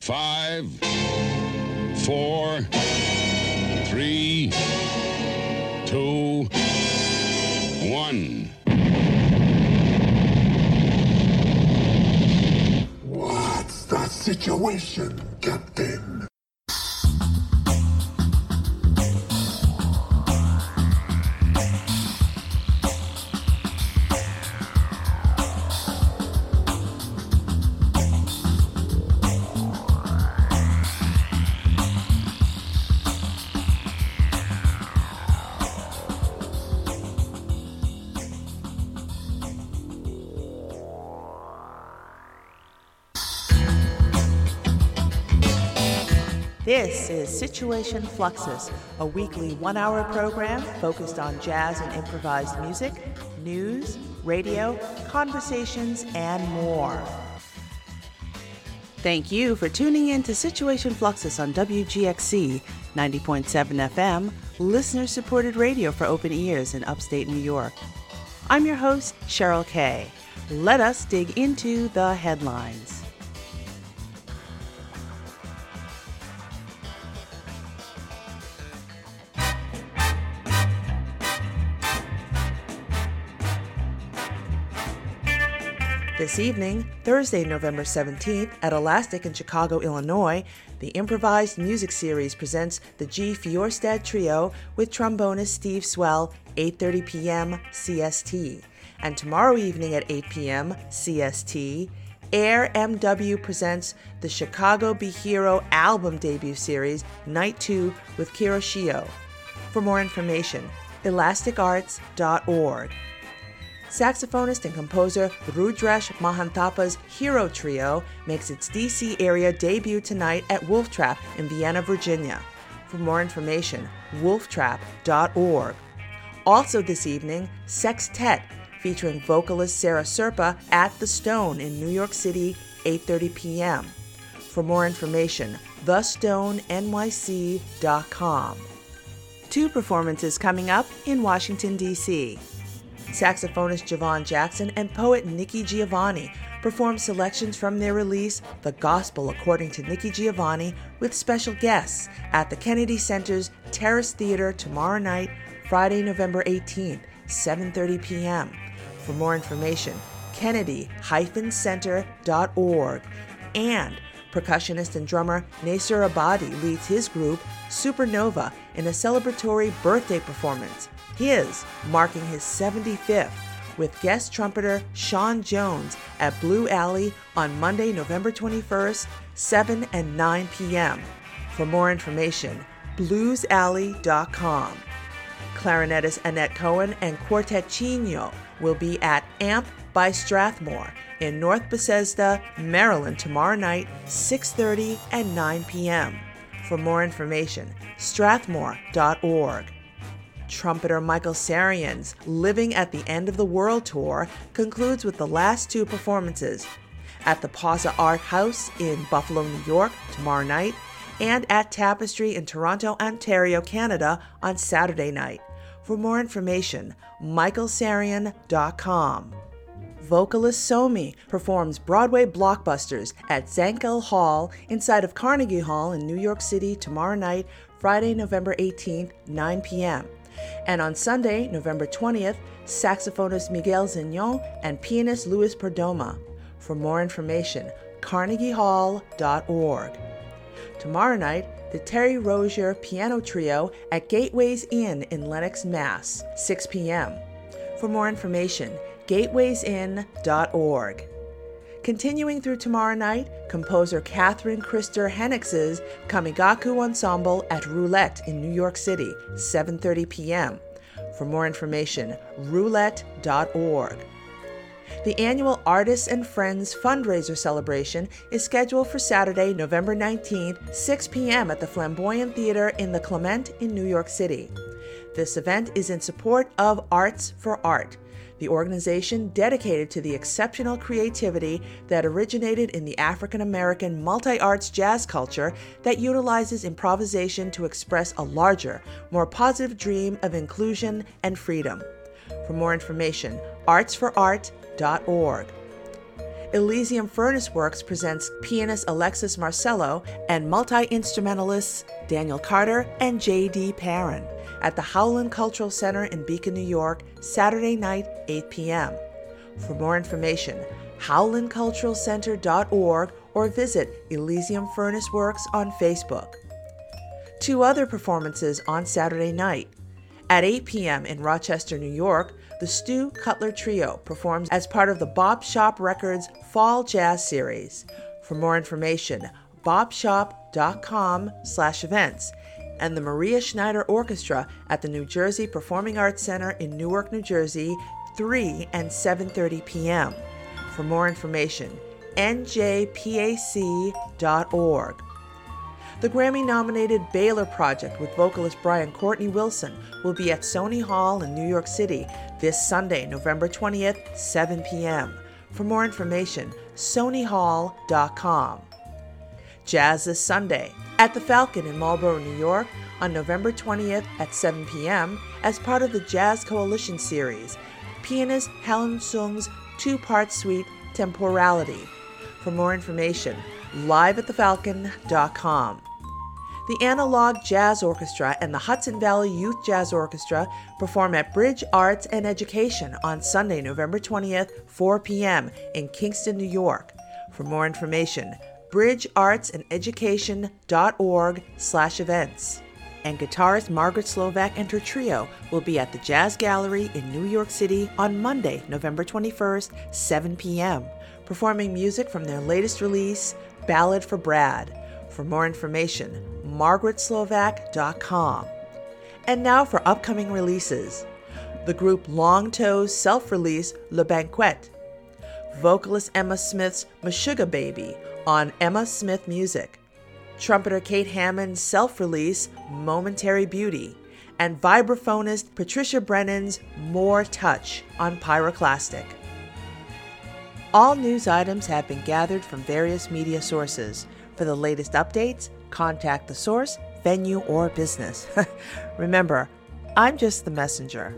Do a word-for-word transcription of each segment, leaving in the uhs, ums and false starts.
Five, four, three, two, one. What's the situation, Captain? This is Situation Fluxus, a weekly one-hour program focused on jazz and improvised music, news, radio, conversations, and more. Thank you for tuning in to Situation Fluxus on W G X C ninety point seven F M, listener-supported radio for open ears in upstate New York. I'm your host, Cheryl Kay. Let us dig into the headlines. This evening, Thursday, November seventeenth, at Elastic in Chicago, Illinois, the Improvised Music Series presents the G. Fjorstad Trio with trombonist Steve Swell, eight thirty p.m. C S T. And tomorrow evening at eight p.m. C S T, Air M W presents the Chicago Be Hero album debut series, Night two with Kira Shio. For more information, elastic arts dot org. Saxophonist and composer Rudresh Mahanthapa's Hero Trio makes its D C area debut tonight at Wolf Trap in Vienna, Virginia. For more information, wolf trap dot org. Also this evening, Sextet, featuring vocalist Sarah Serpa at The Stone in New York City, eight thirty p.m. For more information, the stone N Y C dot com. Two performances coming up in Washington, D C Saxophonist Javon Jackson and poet Nikki Giovanni perform selections from their release, The Gospel According to Nikki Giovanni, with special guests at the Kennedy Center's Terrace Theater tomorrow night, Friday, November eighteenth, seven thirty p.m. For more information, kennedy dash center dot org. And percussionist and drummer Nasser Abadi leads his group, Supernova, in a celebratory birthday performance. His marking his seventy-fifth, with guest trumpeter Sean Jones at Blue Alley on Monday, November twenty-first, seven and nine p.m. For more information, blues alley dot com. Clarinetist Annette Cohen and Quartet Chino will be at Amp by Strathmore in North Bethesda, Maryland tomorrow night, six thirty and nine p.m. For more information, strathmore dot org. Trumpeter Michael Sarian's Living at the End of the World tour concludes with the last two performances at the Pausa Art House in Buffalo, New York tomorrow night, and at Tapestry in Toronto, Ontario, Canada on Saturday night. For more information, michael sarian dot com. Vocalist Somi performs Broadway blockbusters at Zankel Hall inside of Carnegie Hall in New York City tomorrow night, Friday, November eighteenth, nine p.m. And on Sunday, November twentieth, saxophonist Miguel Zignon and pianist Luis Perdomo. For more information, carnegie hall dot org. Tomorrow night, the Terry Rozier Piano Trio at Gateways Inn in Lenox, Mass, six p.m. For more information, gateways inn dot org. Continuing through tomorrow night, composer Catherine Krister Hennicks's Kamigaku Ensemble at Roulette in New York City, seven thirty p.m. For more information, roulette dot org. The annual Artists and Friends fundraiser celebration is scheduled for Saturday, November nineteenth, six p.m. at the Flamboyant Theater in the Clement in New York City. This event is in support of Arts for Art, the organization dedicated to the exceptional creativity that originated in the African-American multi-arts jazz culture that utilizes improvisation to express a larger, more positive dream of inclusion and freedom. For more information, arts for art dot org. Elysium Furnace Works presents pianist Alexis Marcello and multi-instrumentalists Daniel Carter and J D Perrin at the Howland Cultural Center in Beacon, New York, Saturday night, eight p.m. For more information, howland cultural center dot org or visit Elysium Furnace Works on Facebook. Two other performances on Saturday night. At eight p.m. in Rochester, New York, the Stu Cutler Trio performs as part of the Bop Shop Records Fall Jazz Series. For more information, bopshop.com slash events, and the Maria Schneider Orchestra at the New Jersey Performing Arts Center in Newark, New Jersey, three and seven thirty p.m. For more information, n j p a c dot org. The Grammy-nominated Baylor Project with vocalist Brian Courtney Wilson will be at Sony Hall in New York City this Sunday, November twentieth, seven p.m. For more information, sony hall dot com. Jazz this Sunday at the Falcon in Marlborough, New York on November twentieth at seven p.m. as part of the Jazz Coalition Series, pianist Helen Sung's two-part suite Temporality. For more information, live at the falcon dot com. The Analog Jazz Orchestra and the Hudson Valley Youth Jazz Orchestra perform at Bridge Arts and Education on Sunday, November twentieth, four p.m. in Kingston, New York. For more information, bridge arts and education dot org slash events. And guitarist Margaret Slovak and her trio will be at the Jazz Gallery in New York City on Monday, November twenty-first, seven p.m., performing music from their latest release, Ballad for Brad. For more information, margaret slovak dot com. And now for upcoming releases. The group Long Toe's self-release, Le Banquet. Vocalist Emma Smith's Meshuggah Baby on Emma Smith Music. Trumpeter Kate Hammond's self-release, Momentary Beauty. And vibraphonist Patricia Brennan's More Touch on Pyroclastic. All news items have been gathered from various media sources. For the latest updates, contact the source, venue, or business. Remember, I'm just the messenger.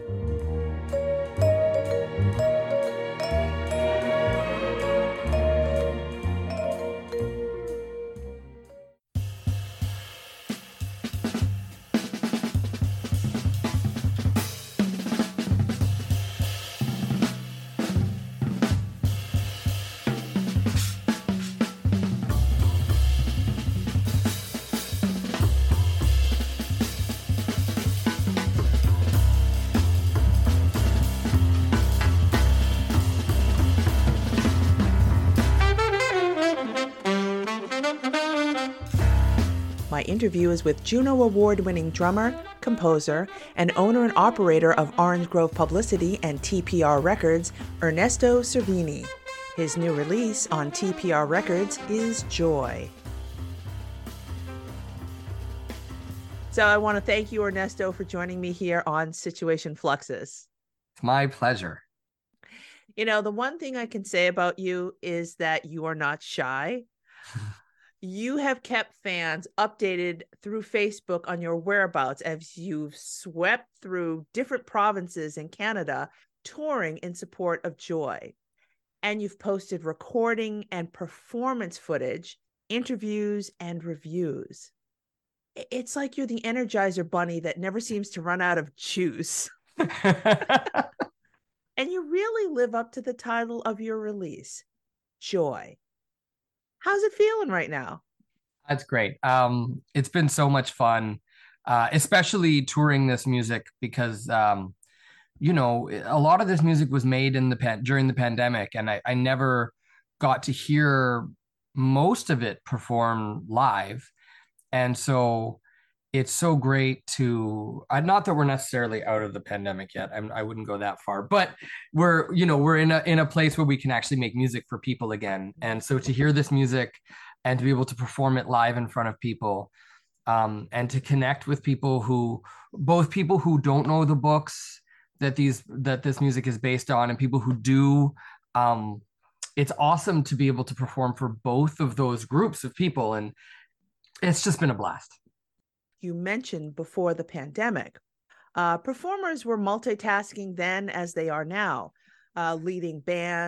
My interview is with Juno Award-winning drummer, composer, and owner and operator of Orange Grove Publicity and T P R Records, Ernesto Cervini. His new release on T P R Records is Joy. So I want to thank you, Ernesto, for joining me here on Situation Fluxus. It's my pleasure. You know, the one thing I can say about you is that you are not shy. You have kept fans updated through Facebook on your whereabouts as you've swept through different provinces in Canada, touring in support of Joy. And you've posted recording and performance footage, interviews, and reviews. It's like you're the Energizer Bunny that never seems to run out of juice. And you really live up to the title of your release, Joy. How's it feeling right now? That's great. Um, it's been so much fun, uh, especially touring this music because, um, you know, a lot of this music was made in the pan- during the pandemic, and I, I never got to hear most of it perform live. And so it's so great to, uh, not that we're necessarily out of the pandemic yet. I'm, I wouldn't go that far, but we're, you know, we're in a, in a place where we can actually make music for people again. And so to hear this music and to be able to perform it live in front of people, um, and to connect with people who, both people who don't know the books that these, that this music is based on, and people who do, um, it's awesome to be able to perform for both of those groups of people. And it's just been a blast. You mentioned before the pandemic, uh, performers were multitasking then as they are now, uh, leading bands,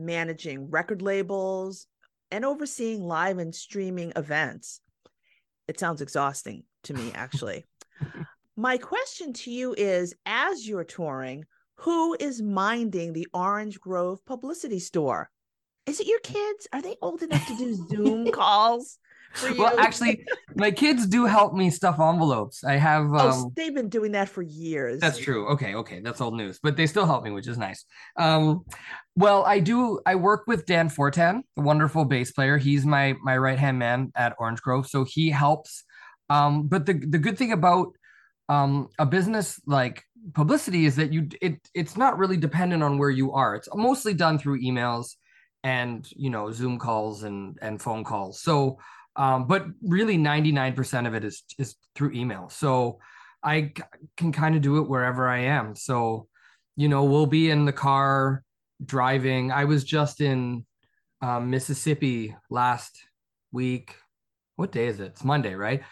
managing record labels, and overseeing live and streaming events. It sounds exhausting to me, actually. My question to you is, as you're touring, who is minding the Orange Grove publicity store? Is it your kids? Are they old enough to do Zoom calls for you? Well, actually, my kids do help me stuff envelopes. I have. Um, oh, they've been doing that for years. That's true. Okay, okay, that's old news, but they still help me, which is nice. Um, well, I do. I work with Dan Fortan, the wonderful bass player. He's my my right hand man at Orange Grove, so he helps. Um, but the the good thing about um, a business like publicity is that you it it's not really dependent on where you are. It's mostly done through emails and, you know, Zoom calls and and phone calls. So, um, but really ninety-nine percent of it is is through email. So I c- can kind of do it wherever I am. So, you know, we'll be in the car driving. I was just in um, Mississippi last week. What day is it? It's Monday, right?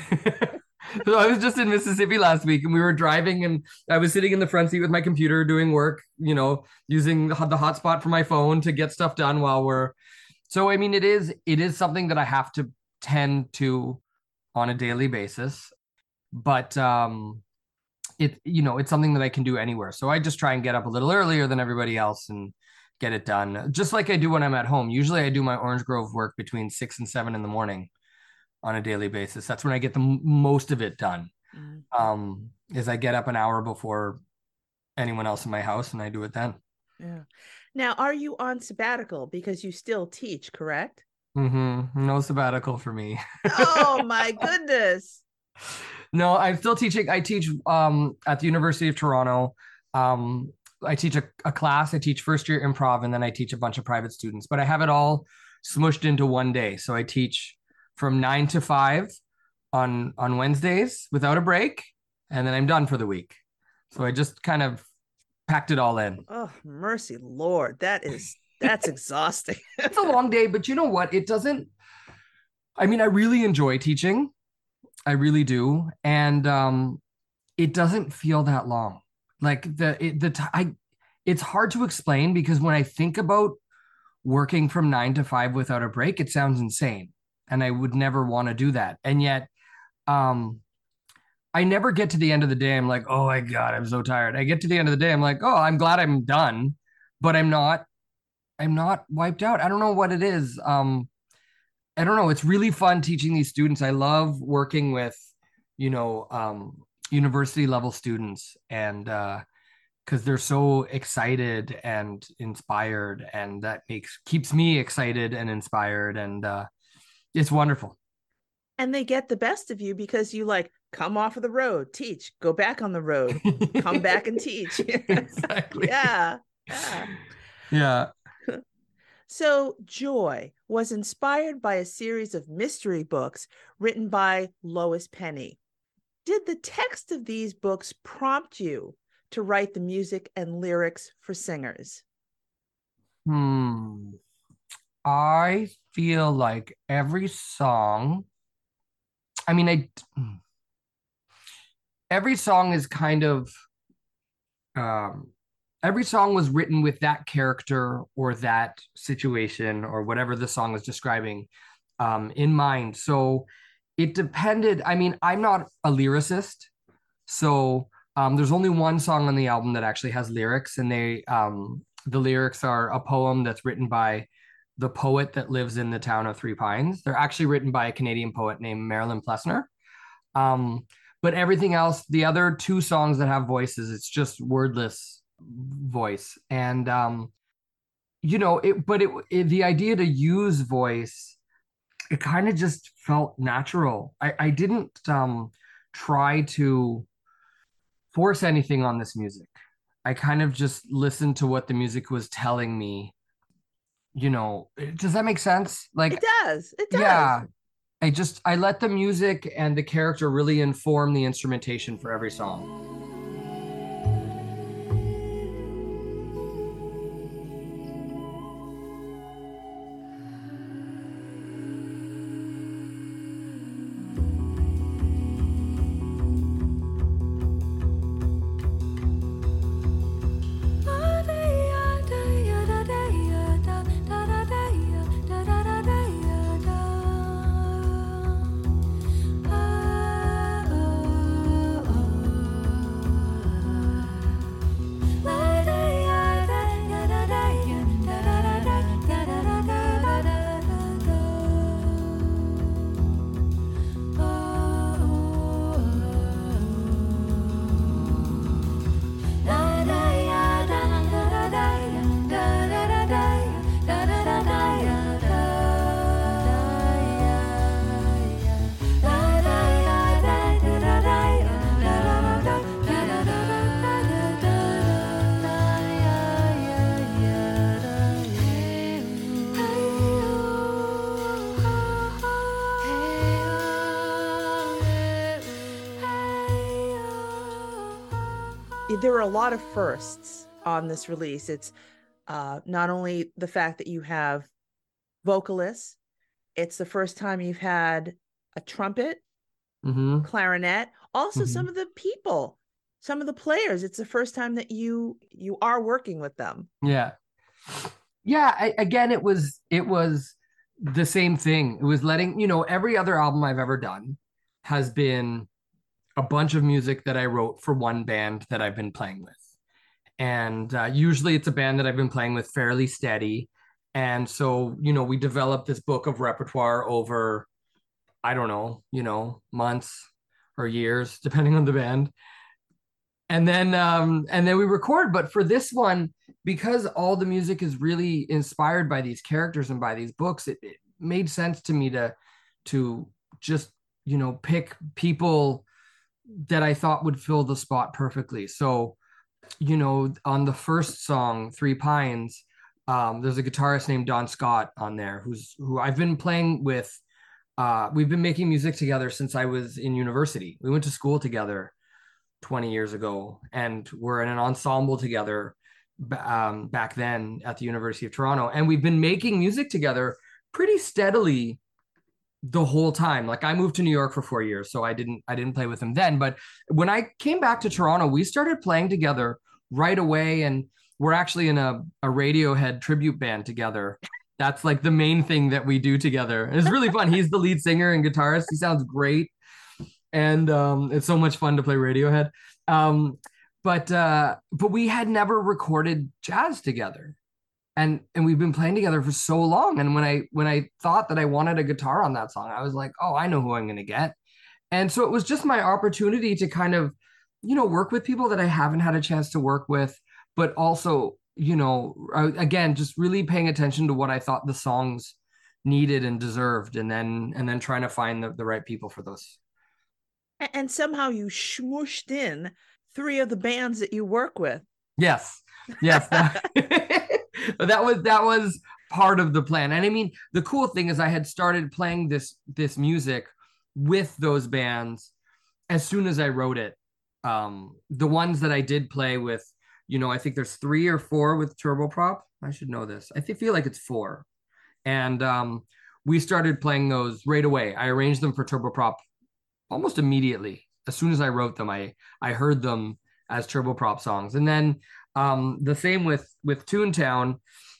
So I was just in Mississippi last week, and we were driving, and I was sitting in the front seat with my computer doing work, you know, using the, the hotspot for my phone to get stuff done while we're. So, I mean, it is it is something that I have to tend to on a daily basis, but um, it you know it's something that I can do anywhere. So I just try and get up a little earlier than everybody else and get it done, just like I do when I'm at home. Usually, I do my Orange Grove work between six and seven in the morning on a daily basis. That's when I get the m- most of it done. Mm-hmm. Um, is I get up an hour before anyone else in my house, and I do it then. Yeah. Now, are you on sabbatical because you still teach, correct? Mm-hmm. No sabbatical for me. Oh my goodness. No, I'm still teaching. I teach um, at the University of Toronto. Um, I teach a, a class. I teach first year improv, and then I teach a bunch of private students. But I have it all smushed into one day. So I teach from nine to five on on Wednesdays without a break, and then I'm done for the week. So I just kind of packed it all in. Oh, mercy Lord. That is that's exhausting. It's a long day, but you know what? It doesn't. I mean, I really enjoy teaching. I really do, and um, it doesn't feel that long. Like the it, the t- I, it's hard to explain because when I think about working from nine to five without a break, it sounds insane. And I would never want to do that. And yet, um, I never get to the end of the day. I'm like, oh my God, I'm so tired. I get to the end of the day. I'm like, oh, I'm glad I'm done, but I'm not, I'm not wiped out. I don't know what it is. Um, I don't know. It's really fun teaching these students. I love working with, you know, um, university level students, and uh, because they're so excited and inspired, and that makes, keeps me excited and inspired. And, uh, it's wonderful. And they get the best of you because you like come off of the road, teach, go back on the road, come back and teach. Exactly. Yeah. Yeah. Yeah. So Joy was inspired by a series of mystery books written by Lois Penny. Did the text of these books prompt you to write the music and lyrics for singers? Hmm. I feel like every song, I mean, I, every song is kind of, um, every song was written with that character or that situation or whatever the song is describing um, in mind. So it depended. I mean, I'm not a lyricist. So um, there's only one song on the album that actually has lyrics, and they, um, the lyrics are a poem that's written by the poet that lives in the town of Three Pines. They're actually written by a Canadian poet named Marilyn Plessner. Um, but everything else, the other two songs that have voices, it's just wordless voice. And, um, you know, it, but it, it, the idea to use voice, it kind of just felt natural. I, I didn't um, try to force anything on this music. I kind of just listened to what the music was telling me. You know, does that make sense? Like, it does. It does. Yeah. I just, I let the music and the character really inform the instrumentation for every song. there are a lot of firsts on this release. It's uh, not only the fact that you have vocalists, it's the first time you've had a trumpet, Mm-hmm. clarinet, also Mm-hmm. some of the people, some of the players. It's the first time that you you are working with them. Yeah. Yeah. I, again, it was it was the same thing. It was letting, you know, every other album I've ever done has been a bunch of music that I wrote for one band that I've been playing with. And uh, usually it's a band that I've been playing with fairly steady. And so, you know, we developed this book of repertoire over, I don't know, you know, months or years, depending on the band. And then um, and then we record. But for this one, because all the music is really inspired by these characters and by these books, it, it made sense to me to to just, you know, pick people that I thought would fill the spot perfectly. So, you know, on the first song, Three Pines, um, there's a guitarist named Don Scott on there who's who I've been playing with. Uh, we've been making music together since I was in university. We went to school together twenty years ago, and we're in an ensemble together um, back then at the University of Toronto. And we've been making music together pretty steadily the whole time. Like I moved to New York for four years, so I didn't I didn't play with him then. But when I came back to Toronto, we started playing together right away, and we're actually in a, a Radiohead tribute band together. That's like the main thing that we do together. And it's really fun. He's the lead singer and guitarist. He sounds great. And um, it's so much fun to play Radiohead. Um, but uh, but we had never recorded jazz together. And and we've been playing together for so long. And when I when I thought that I wanted a guitar on that song, I was like, oh, I know who I'm going to get. And so it was just my opportunity to kind of, you know, work with people that I haven't had a chance to work with, but also, you know, again, just really paying attention to what I thought the songs needed and deserved, and then and then trying to find the, the right people for those. And somehow you smooshed in three of the bands that you work with. Yes. Yes. That, that was that was part of the plan. And I mean, the cool thing is I had started playing this this music with those bands as soon as I wrote it. Um, the ones that I did play with, you know, I think there's three or four with Turboprop. I should know this. I feel like it's four. And um, we started playing those right away. I arranged them for Turboprop almost immediately. As soon as I wrote them, I I heard them as Turboprop songs. And then um, the same with with Toontown.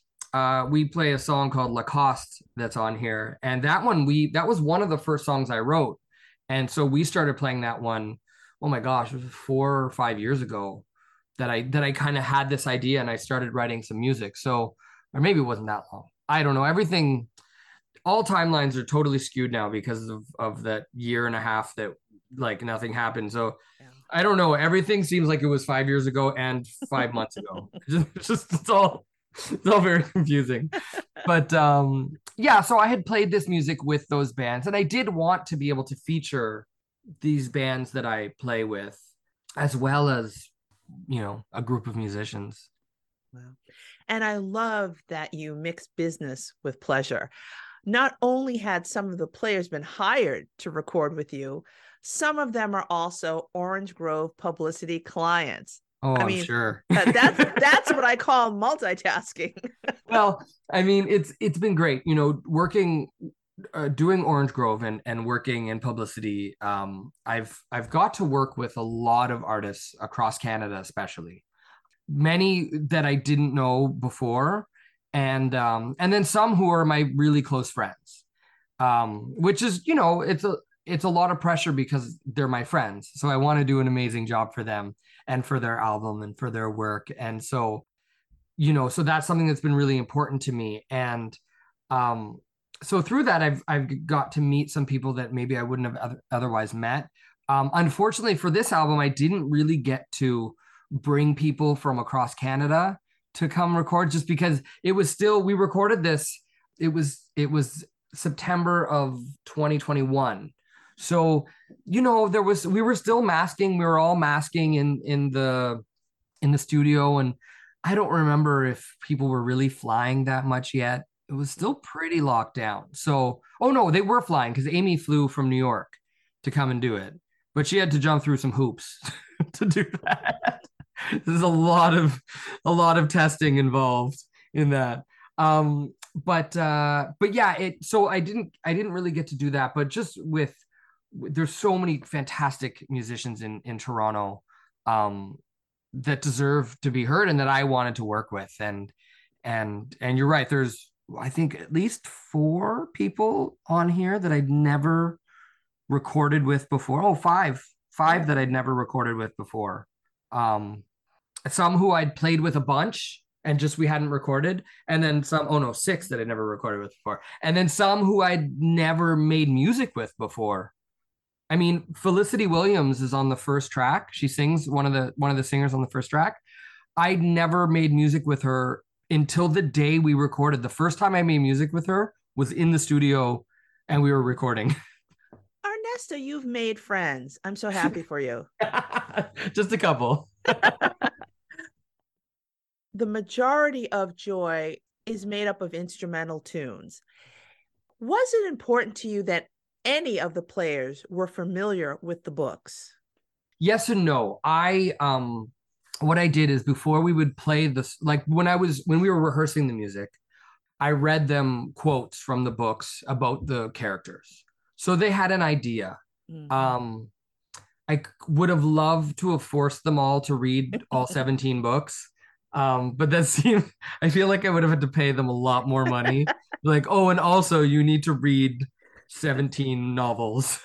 Uh, we play a song called Lacoste that's on here, and that one we that was one of the first songs I wrote, and so we started playing that one. Oh my gosh, it was four or five years ago that I that I kind of had this idea, and I started writing some music. So, or maybe it wasn't that long. I don't know. Everything, all timelines are totally skewed now because of of that year and a half that like nothing happened. So yeah. I don't know. Everything seems like it was five years ago and five months ago. It's just it's all it's all very confusing. But um, yeah, so I had played this music with those bands, and I did want to be able to feature these bands that I play with, as well as, you know, a group of musicians. Wow. And I love that you mix business with pleasure. Not only had some of the players been hired to record with you, some of them are also Orange Grove publicity clients. Oh, I I'm mean, sure. that's that's what I call multitasking. Well, I mean, it's it's been great, you know, working, uh, doing Orange Grove and and working in publicity. Um, I've I've got to work with a lot of artists across Canada, especially many that I didn't know before, and um, and then some who are my really close friends, um, which is, you know, it's a it's a lot of pressure because they're my friends. So I want to do an amazing job for them and for their album and for their work. And so, you know, so that's something that's been really important to me. And um, so through that, I've I've got to meet some people that maybe I wouldn't have other, otherwise met. Um, unfortunately for this album, I didn't really get to bring people from across Canada to come record, just because it was still, we recorded this, it was it was September of twenty twenty-one. So, you know, there was, we were still masking. We were all masking in, in the, in the studio. And I don't remember if people were really flying that much yet. It was still pretty locked down. So, oh no, they were flying because Amy flew from New York to come and do it, but she had to jump through some hoops to do that. There's a lot of a lot of testing involved in that. Um, but uh, but yeah, it so I didn't I didn't really get to do that, but just with there's so many fantastic musicians in in Toronto um, that deserve to be heard and that I wanted to work with. And and and you're right, there's I think at least four people on here that I'd never recorded with before. Oh, five, five that I'd never recorded with before. Um, some who I'd played with a bunch and just we hadn't recorded, and then some, oh no, six that I'd never recorded with before, and then some who I'd never made music with before. I mean, Felicity Williams is on the first track. She sings one of the one of the singers on the first track. I'd never made music with her until the day we recorded. The first time I made music with her was in the studio and we were recording. Ernesto, you've made friends. I'm so happy for you. Just a couple. The majority of Joy is made up of instrumental tunes. Was it important to you that any of the players were familiar with the books? Yes and no. I um what I did is before we would play this, like when I was when we were rehearsing the music, I read them quotes from the books about the characters. So they had an idea. Mm-hmm. Um I would have loved to have forced them all to read all seventeen books. Um, but that seemed, I feel like I would have had to pay them a lot more money. Like, oh, and also you need to read seventeen novels.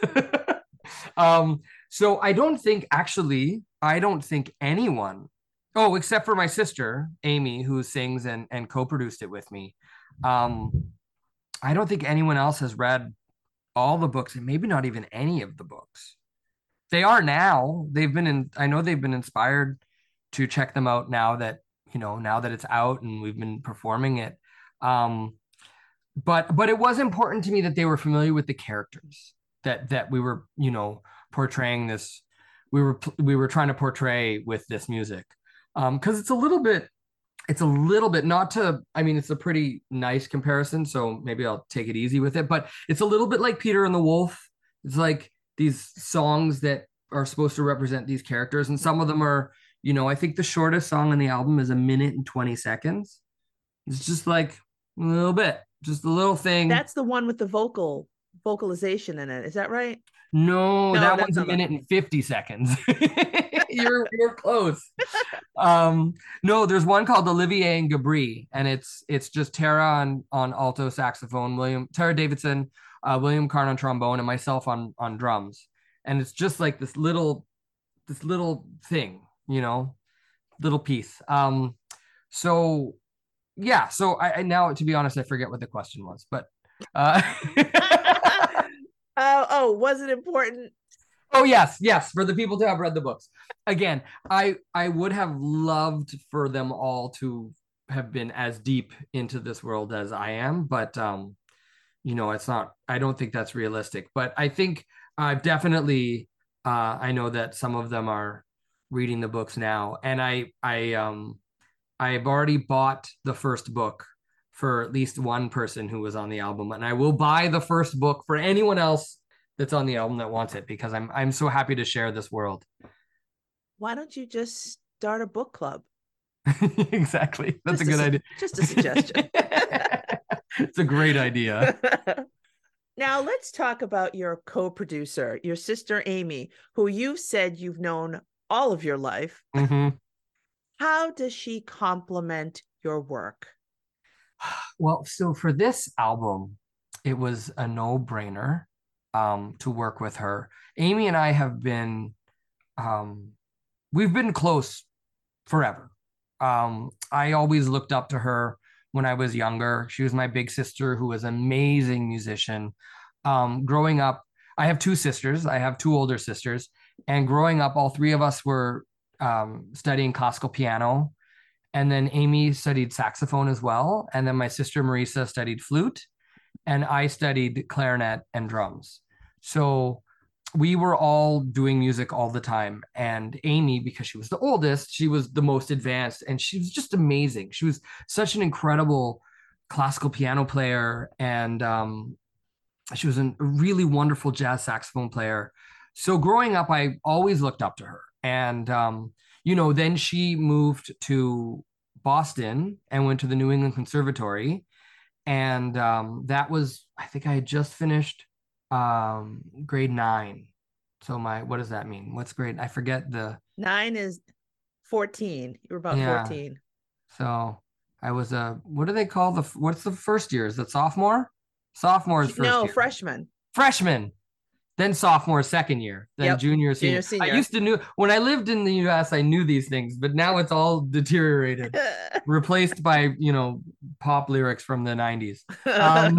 um, so I don't think actually, I don't think anyone, oh, except for my sister, Amy, who sings and, and co-produced it with me. Um, I don't think anyone else has read all the books, and maybe not even any of the books. They are now. They've been in, I know they've been inspired to check them out now that, you know, now that it's out and we've been performing it. Um, but but it was important to me that they were familiar with the characters that that we were, you know, portraying this. We were we were trying to portray with this music, um, because it's a little bit, it's a little bit not to. I mean, it's a pretty nice comparison, so maybe I'll take it easy with it. But it's a little bit like Peter and the Wolf. It's like these songs that are supposed to represent these characters, and some of them are. You know, I think the shortest song on the album is a minute and twenty seconds. It's just like a little bit, just a little thing. That's the one with the vocal vocalization in it. Is that right? No, no that one's a minute and fifty seconds. you're you're close. um, no, there's one called Olivier and Gabri, and it's it's just Tara on on alto saxophone, William Tara Davidson, uh, William Carn on trombone, and myself on on drums. And it's just like this little this little thing. You know, little piece. Um, so yeah, so I, I now, to be honest, I forget what the question was, but uh oh, oh, was it important? Oh yes, yes, for the people to have read the books. Again, I I would have loved for them all to have been as deep into this world as I am, but um, you know, it's not, I don't think that's realistic. But I think I've uh, definitely uh I know that some of them are reading the books now, and I I um I've already bought the first book for at least one person who was on the album, and I will buy the first book for anyone else that's on the album that wants it, because I'm I'm so happy to share this world. Why don't you just start a book club? Exactly, that's just a good a, idea. Just a suggestion. It's a great idea. Now let's talk about your co-producer, your sister Amy, who you said you've known all of your life. Mm-hmm. How does she complement your work? Well, so for this album, it was a no-brainer um, to work with her. Amy and I have been, um, we've been close forever. Um, I always looked up to her when I was younger. She was my big sister, who was an amazing musician. Um, growing up, I have two sisters. I have two older sisters. And growing up, all three of us were um, studying classical piano. And then Amy studied saxophone as well. And then my sister Marisa studied flute. And I studied clarinet and drums. So we were all doing music all the time. And Amy, because she was the oldest, she was the most advanced. And she was just amazing. She was such an incredible classical piano player. And um, she was a really wonderful jazz saxophone player. So growing up, I always looked up to her. And, um, you know, then she moved to Boston and went to the New England Conservatory. And um, that was, I think I had just finished um, grade nine. So my, what does that mean? What's grade? I forget the. Nine is fourteen. You were about Yeah. fourteen. So I was a, what do they call the, what's the first year? Is it sophomore? Sophomore is first No, year. freshman. Freshman. Then sophomore, second year, then Yep. junior, senior. Junior, senior. I used to knew when I lived in the U S, I knew these things, but now it's all deteriorated, replaced by, you know, pop lyrics from the nineties. Um,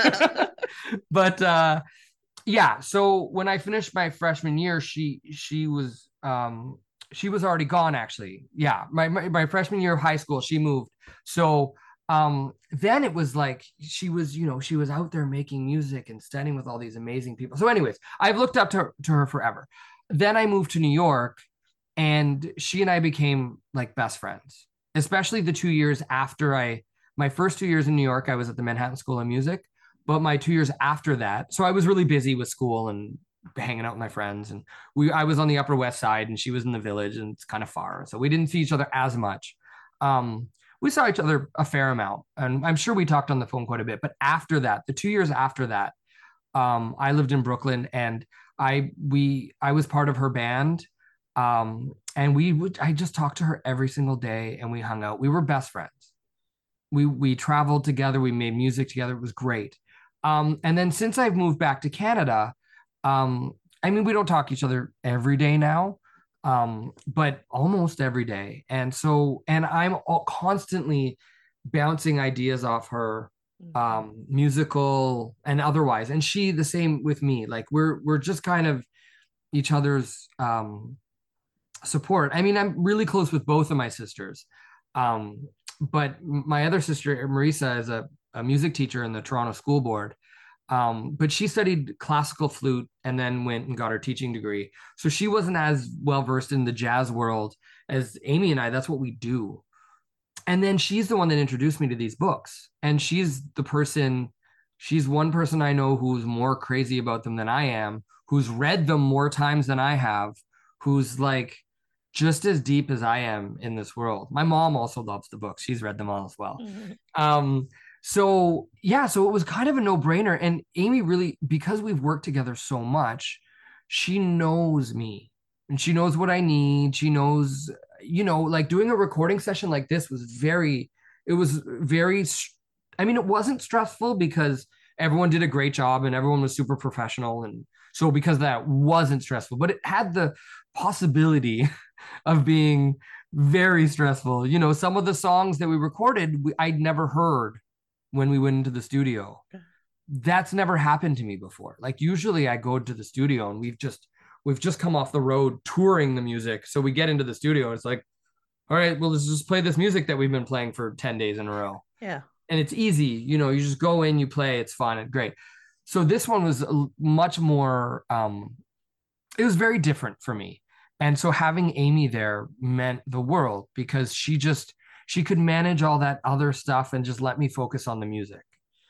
but uh, yeah, so when I finished my freshman year, she she was um, she was already gone, actually. Yeah, my, my my freshman year of high school, she moved. So um then it was like she was, you know, she was out there making music and studying with all these amazing people. So anyways, I've looked up to her, to her forever. Then I moved to New York, and she and I became like best friends, especially the two years after I my first two years in New York. I was at the Manhattan School of Music, but my two years after that, so I was really busy with school and hanging out with my friends, and we I was on the Upper West Side and she was in the Village, and it's kind of far, so we didn't see each other as much. um we saw each other a fair amount, and I'm sure we talked on the phone quite a bit. But after that, the two years after that, um, I lived in Brooklyn, and I we I was part of her band, um, and we would I just talked to her every single day, and we hung out. We were best friends. We we traveled together. We made music together. It was great. Um, and then since I've moved back to Canada, um, I mean, we don't talk to each other every day now, um, but almost every day. And so, and I'm all constantly bouncing ideas off her, um, musical and otherwise. And she the same with me. Like we're we're just kind of each other's um, support. I mean, I'm really close with both of my sisters, um, but my other sister Marisa is a, a music teacher in the Toronto School Board. Um, but she studied classical flute and then went and got her teaching degree. So she wasn't as well versed in the jazz world as Amy and I. That's what we do. And then she's the one that introduced me to these books. And she's the person, she's one person I know who's more crazy about them than I am, who's read them more times than I have, who's like just as deep as I am in this world. My mom also loves the books. She's read them all as well. Mm-hmm. Um, So yeah, so it was kind of a no-brainer. And Amy really, because we've worked together so much, she knows me and she knows what I need. She knows, you know, like doing a recording session like this was very, it was very, I mean, it wasn't stressful because everyone did a great job and everyone was super professional. And so because that wasn't stressful, but it had the possibility of being very stressful. You know, some of the songs that we recorded, we, I'd never heard when we went into the studio. That's never happened to me before. Like usually I go to the studio and we've just we've just come off the road touring the music. So we get into the studio and it's like, all right, well, let's just play this music that we've been playing for ten days in a row. Yeah. And it's easy, you know, you just go in, you play, it's fun and great. So this one was much more um it was very different for me. And so having Amy there meant the world because she just she could manage all that other stuff and just let me focus on the music.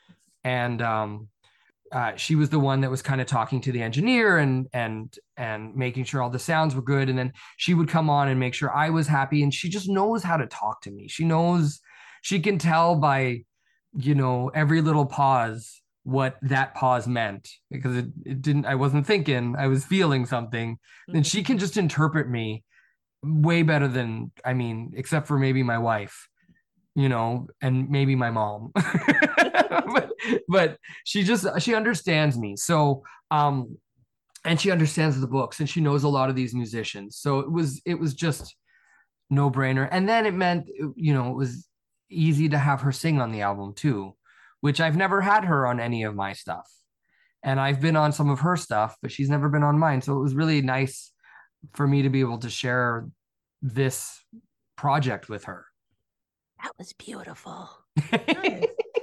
And um, uh, she was the one that was kind of talking to the engineer and and and making sure all the sounds were good. And then she would come on and make sure I was happy. And she just knows how to talk to me. She knows, she can tell by, you know, every little pause what that pause meant because it, it didn't, I wasn't thinking, I was feeling something. Mm-hmm. And she can just interpret me way better than, I mean, except for maybe my wife, you know, and maybe my mom. but, but she just, she understands me. So, um, and she understands the books and she knows a lot of these musicians. So it was, it was just no brainer. And then it meant, you know, it was easy to have her sing on the album too, which I've never had her on any of my stuff. And I've been on some of her stuff, but she's never been on mine. So it was really nice for me to be able to share this project with her. That was beautiful. Nice.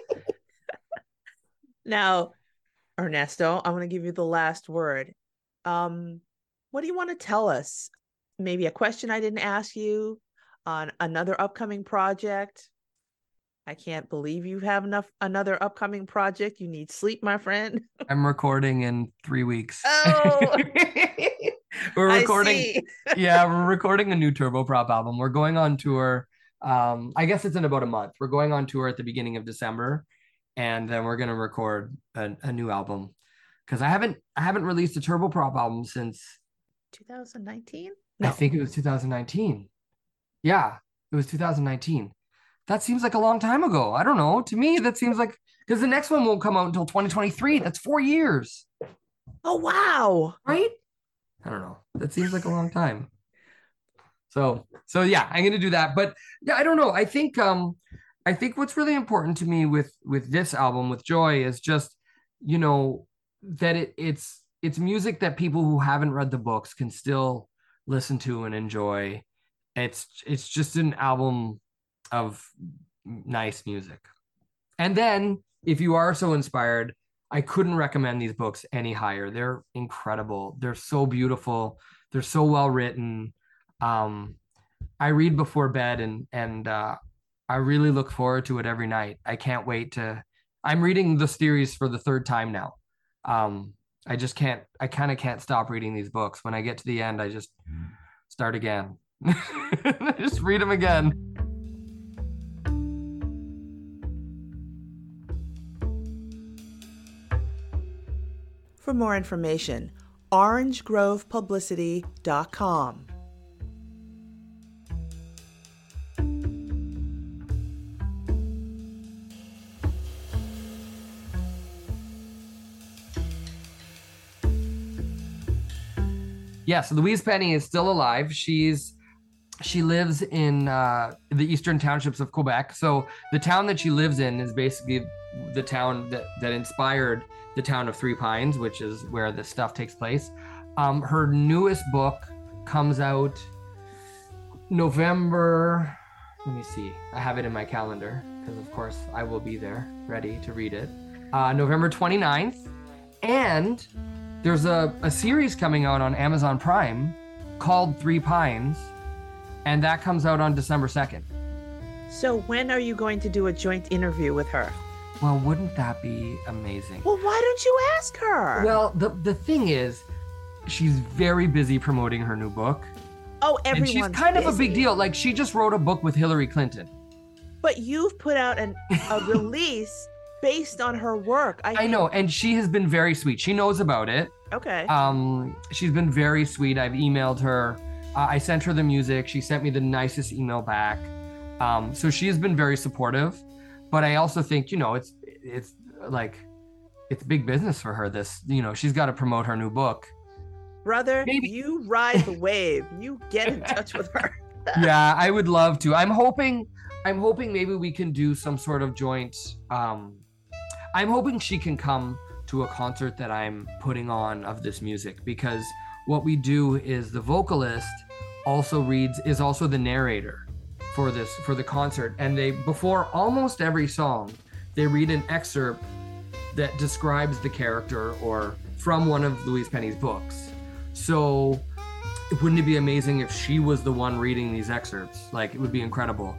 Now, Ernesto, I'm going to give you the last word. Um, what do you want to tell us? Maybe a question I didn't ask you on another upcoming project. I can't believe you have enough another upcoming project. You need sleep, my friend. I'm recording in three weeks. Oh. we're I recording. see. Yeah, we're recording a new Turboprop album. We're going on tour. Um, I guess it's in about a month. We're going on tour at the beginning of December, and then we're gonna record a, a new album. Because I haven't I haven't released a Turboprop album since twenty nineteen. I No. think it was two thousand nineteen. Yeah, it was two thousand nineteen. That seems like a long time ago. I don't know. To me, that seems like because the next one won't come out until twenty twenty-three. That's four years, Oh, wow. right? I don't know. That seems like a long time. So, so yeah, I'm gonna do that. But yeah, I don't know. I think um, I think what's really important to me with with this album with Joy is just, you know, that it it's it's music that people who haven't read the books can still listen to and enjoy. It's it's just an album of nice music. And then if you are so inspired, I couldn't recommend these books any higher. They're incredible. They're so beautiful. They're so well written. Um, I read before bed and and uh, I really look forward to it every night. I can't wait to. I'm reading the series for the third time now. Um, I just can't. I kind of can't stop reading these books. When I get to the end, I just start again. Just read them again. For more information, orange grove publicity dot com. Yes, Louise Penny is still alive. She's she lives in uh, the eastern townships of Quebec. So the town that she lives in is basically the town that, that inspired the town of Three Pines, which is where this stuff takes place. Um, her newest book comes out November. Let me see. I have it in my calendar because, of course, I will be there ready to read it. Uh, November twenty-ninth. And there's a, a series coming out on Amazon Prime called Three Pines, and that comes out on December second. So when are you going to do a joint interview with her? Well, wouldn't that be amazing? Well, why don't you ask her? Well, the, the thing is, she's very busy promoting her new book. Oh, And everyone's she's kind busy. of a big deal. Like, she just wrote a book with Hillary Clinton. But you've put out an, a release based on her work. I, I think- know, and she has been very sweet. She knows about it. Okay. Um, she's been very sweet. I've emailed her. Uh, I sent her the music. She sent me the nicest email back. Um, so she has been very supportive. But I also think, you know, it's it's like it's big business for her. This, you know, she's got to promote her new book. Brother, maybe- you ride the wave. You get in touch with her. Yeah, I would love to. I'm hoping. I'm hoping maybe we can do some sort of joint. Um, I'm hoping she can come to a concert that I'm putting on of this music, because what we do is the vocalist also reads is also the narrator for this for the concert, and they before almost every song they read an excerpt that describes the character or from one of Louise Penny's books. So wouldn't it be amazing if she was the one reading these excerpts? Like, it would be incredible.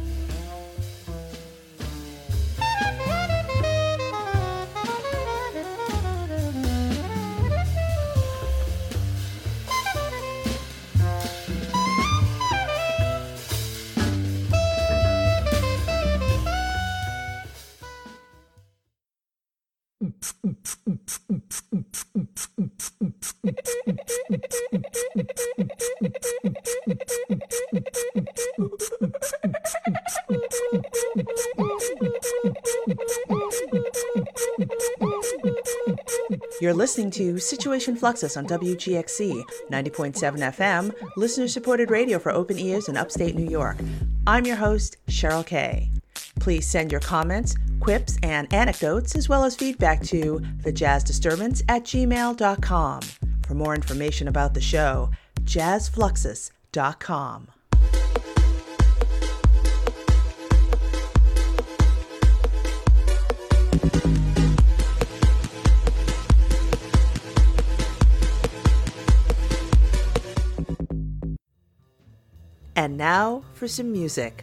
You're listening to Situation Fluxus on W G X C, ninety point seven F M, listener-supported radio for open ears in upstate New York. I'm your host, Cheryl Kay. Please send your comments, quips, and anecdotes, as well as feedback to thejazzdisturbance at gmail dot com. For more information about the show, jazz fluxus dot com. And now for some music.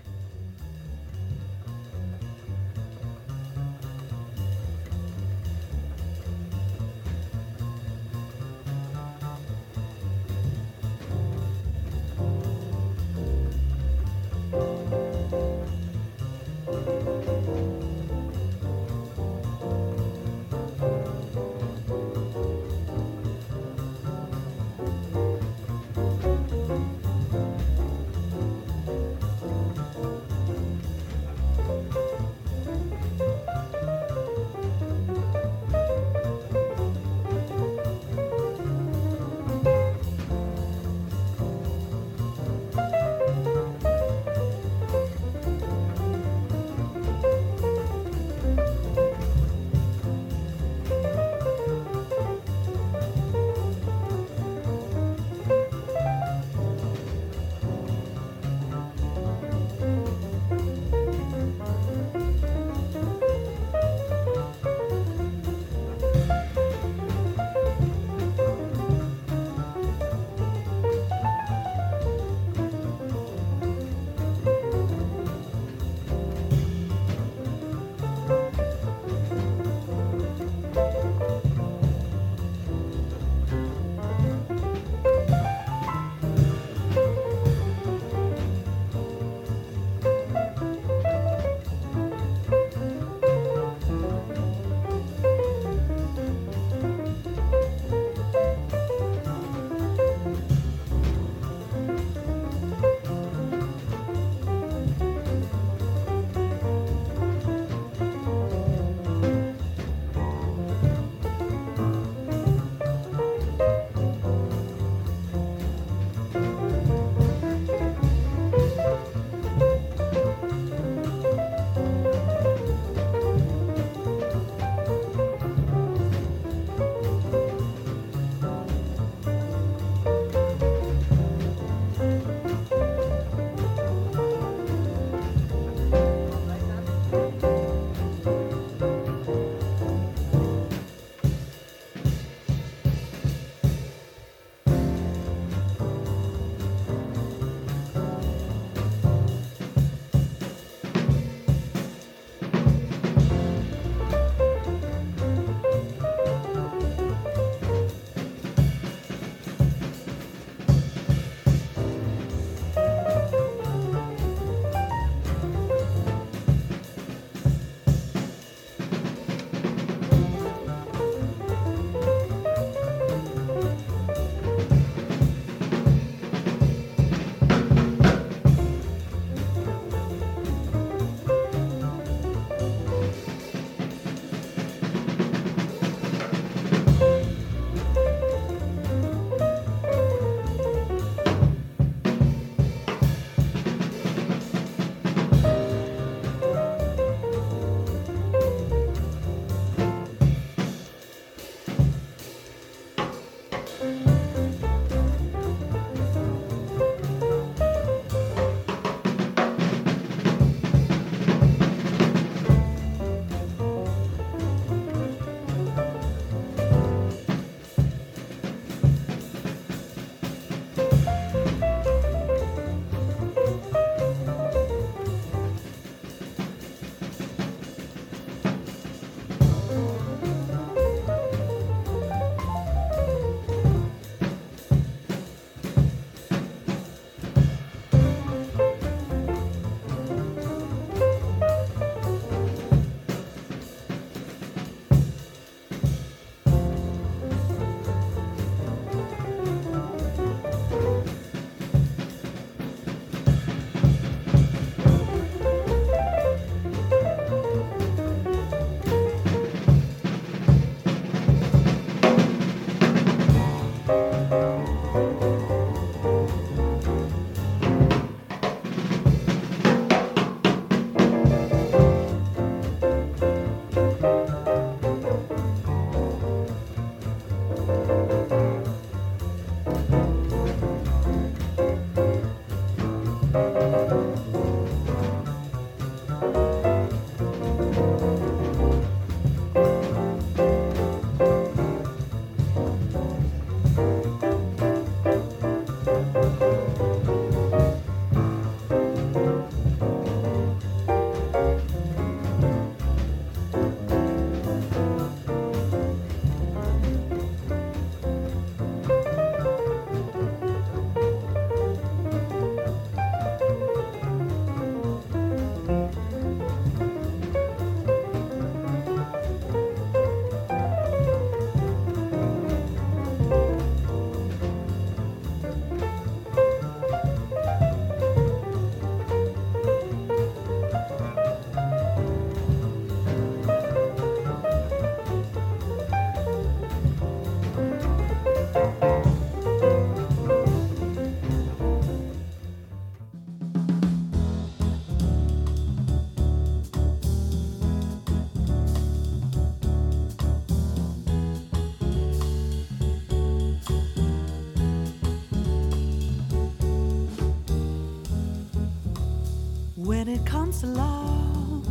wants to love,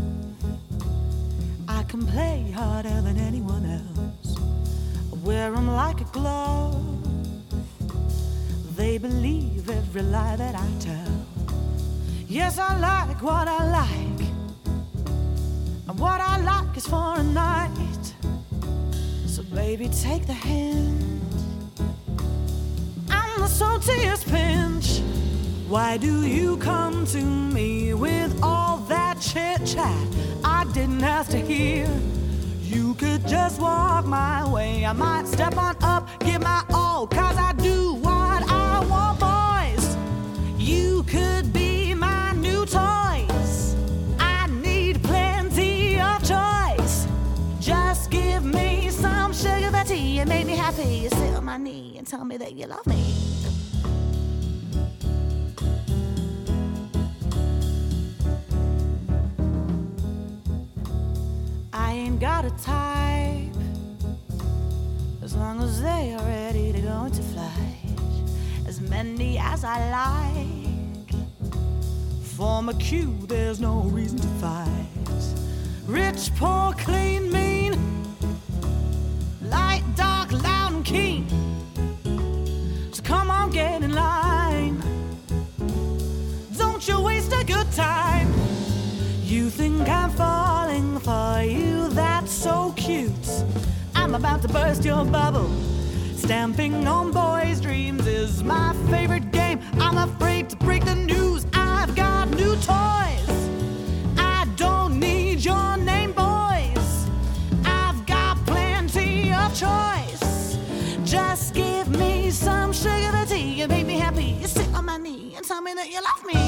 I can play harder than anyone else. I wear them like a glove. They believe every lie that I tell. Yes, I like what I like, and what I like is for a night. So baby, take the hint, I'm the saltiest pinch. Why do you come to me with all that chit-chat I didn't have to hear? You could just walk my way. I might step on up, give my all, cause I do what I want, boys. You could be my new toys. I need plenty of choice. Just give me some sugar for tea and make me happy. You sit on my knee and tell me that you love me. I ain't got a type, as long as they are ready to go into flight. As many as I like. For my cue, there's no reason to fight. Rich, poor, clean, mean, light, dark, loud, and keen. So come on, get in line. Don't you waste a good time. You think I'm falling for you, that's so cute. I'm about to burst your bubble. Stamping on boys' dreams is my favorite game. I'm afraid to break the news, I've got new toys. I don't need your name, boys. I've got plenty of choice. Just give me some sugar for tea and make me happy. You sit on my knee and tell me that you love me.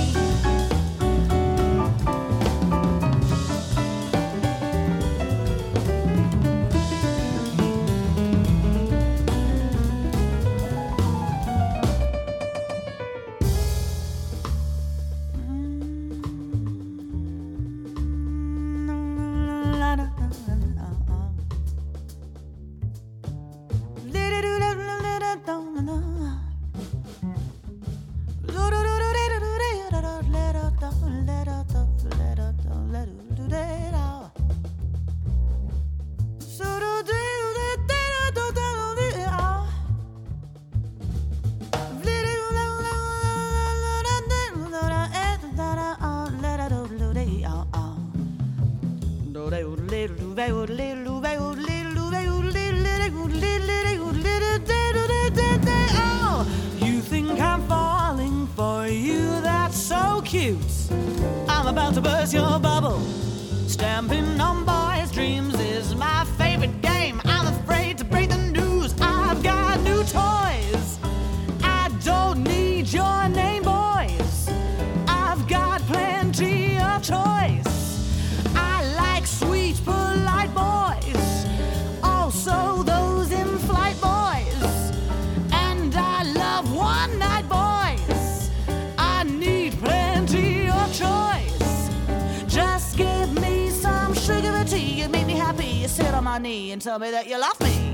You think I'm falling for you, that's so cute. I'm about to burst your bubble. Stamping on boys' dreams is my favorite game. I'm afraid to break the news, I've got new toys. I don't need your name, boys. I've got plenty of choice. I like sweet, polite boys, also those in flight boys. And I love one night boys. I need plenty of choice. Just give me some sugar and tea and make me happy. You sit on my knee and tell me that you love me.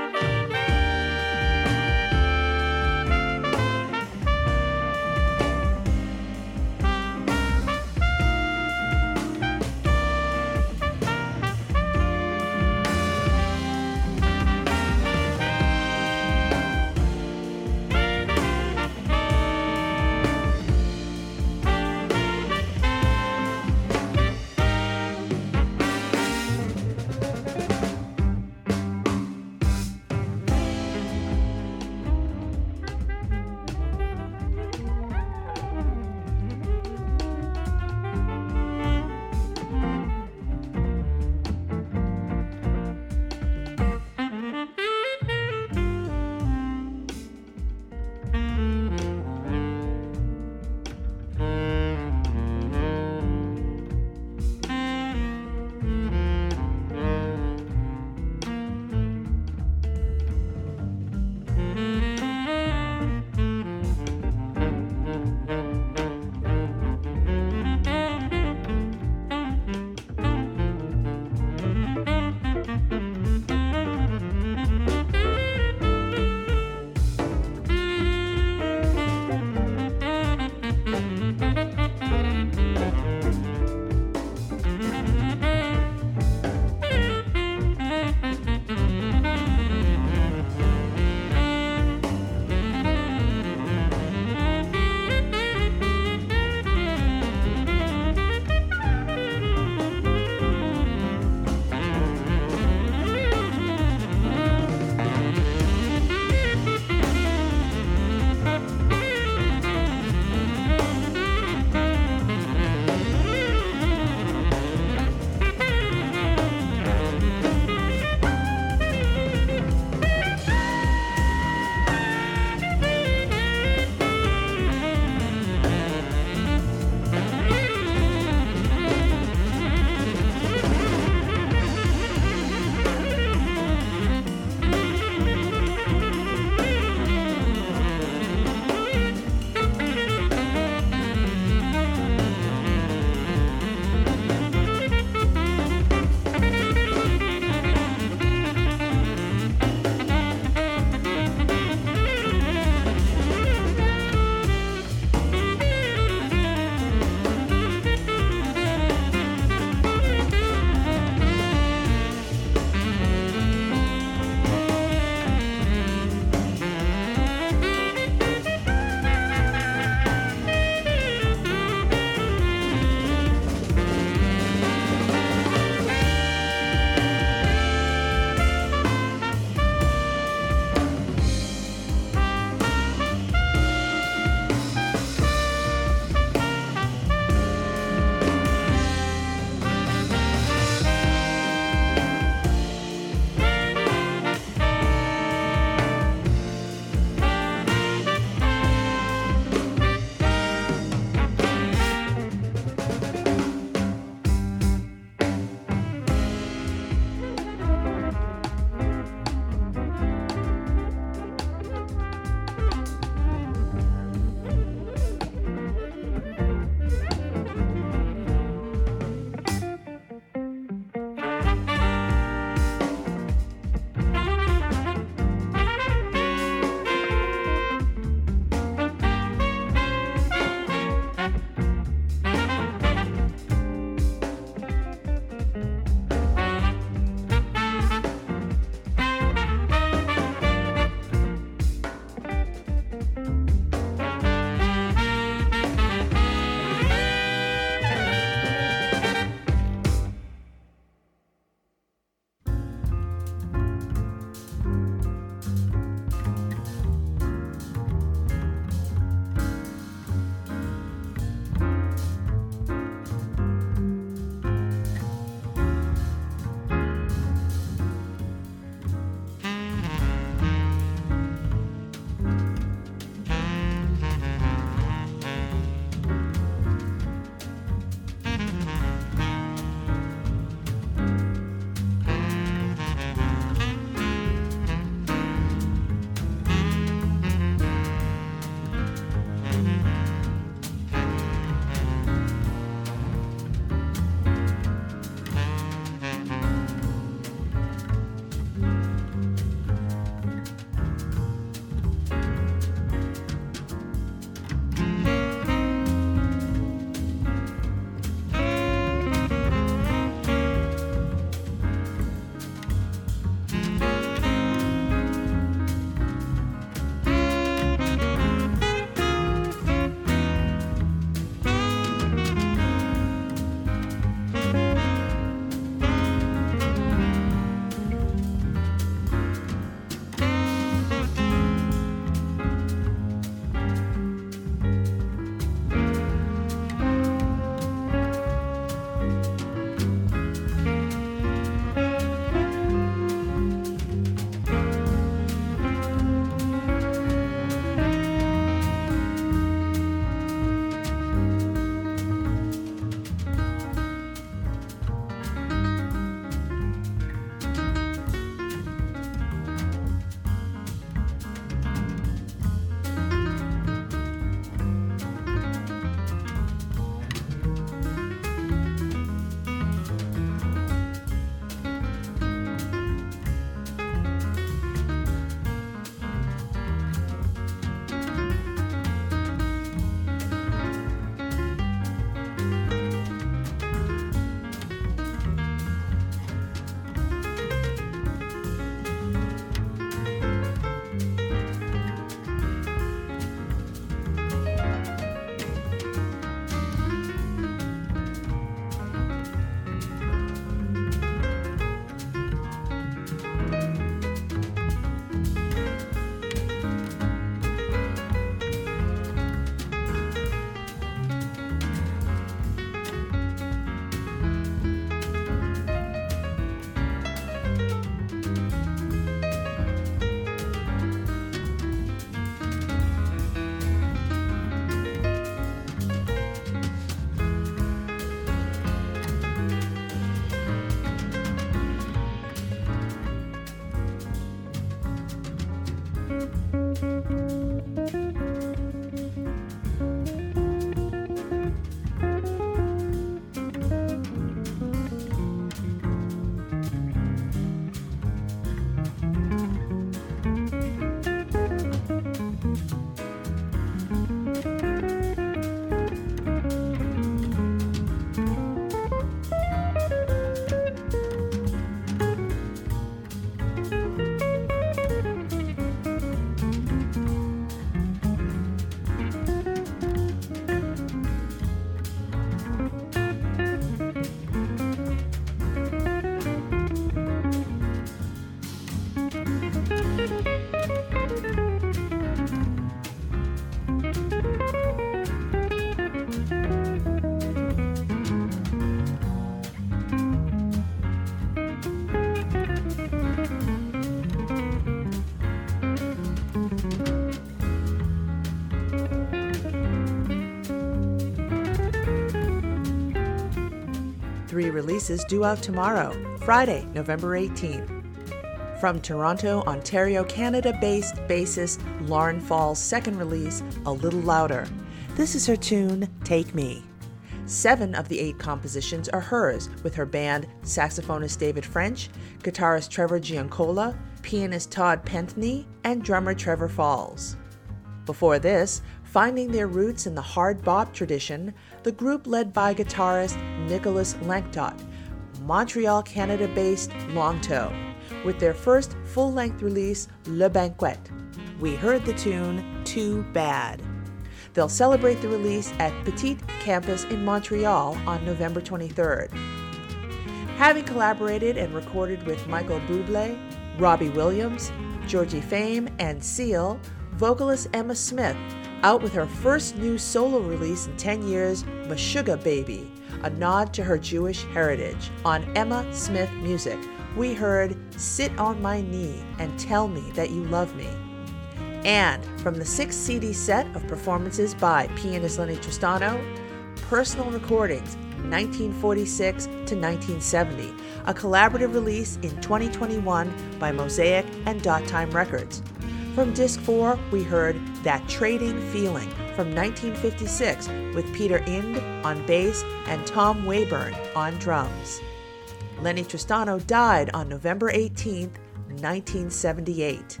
releases due out tomorrow, Friday, November eighteenth. From Toronto, Ontario, Canada-based bassist Lauren Fall's second release, A Little Louder. This is her tune, Take Me. Seven of the eight compositions are hers, with her band saxophonist David French, guitarist Trevor Giancola, pianist Todd Pentney, and drummer Trevor Falls. Before this, finding their roots in the hard bop tradition, the group led by guitarist Nicholas Lanktot, Montreal, Canada-based Longtoe, with their first full-length release, Le Banquet. We heard the tune, Too Bad. They'll celebrate the release at Petite Campus in Montreal on November twenty-third. Having collaborated and recorded with Michael Bublé, Robbie Williams, Georgie Fame, and Seal, vocalist Emma Smith, out with her first new solo release in ten years, Meshuggah Baby, a nod to her Jewish heritage. On Emma Smith Music, we heard Sit on My Knee and Tell Me That You Love Me. And from the six C D set of performances by pianist Lenny Tristano, Personal Recordings, nineteen forty-six to nineteen seventy, a collaborative release in twenty twenty-one by Mosaic and Dot Time Records. From Disc four, we heard That Trading Feeling from nineteen fifty-six with Peter Ind on bass and Tom Wayburn on drums. Lenny Tristano died on November eighteenth, nineteen seventy-eight.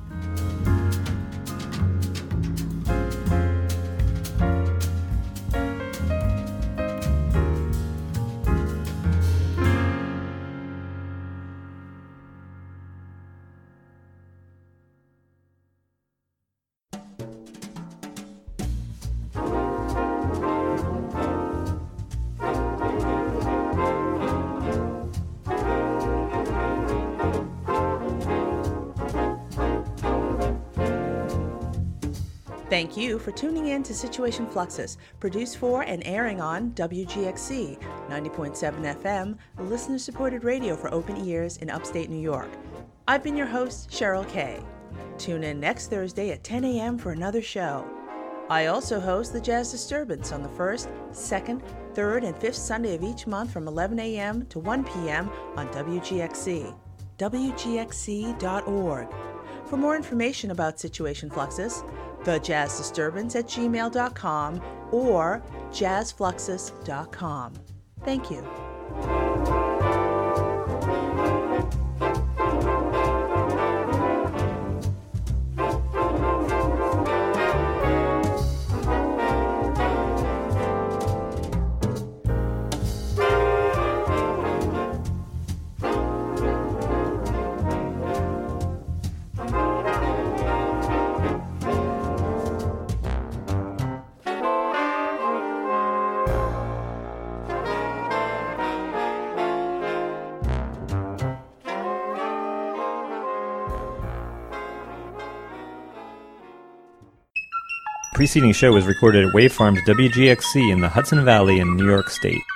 Thank you for tuning in to Situation Fluxus, produced for and airing on W G X C, ninety point seven F M, listener-supported radio for open ears in upstate New York. I've been your host, Cheryl Kay. Tune in next Thursday at ten a.m. for another show. I also host the Jazz Disturbance on the first, second, third, and fifth Sunday of each month from eleven a.m. to one p.m. on W G X C, W G X C dot org. For more information about Situation Fluxus, the Jazz Disturbance at gmail dot com or jazz fluxus dot com. Thank you. Preceding show was recorded at Wave Farms W G X C in the Hudson Valley in New York State.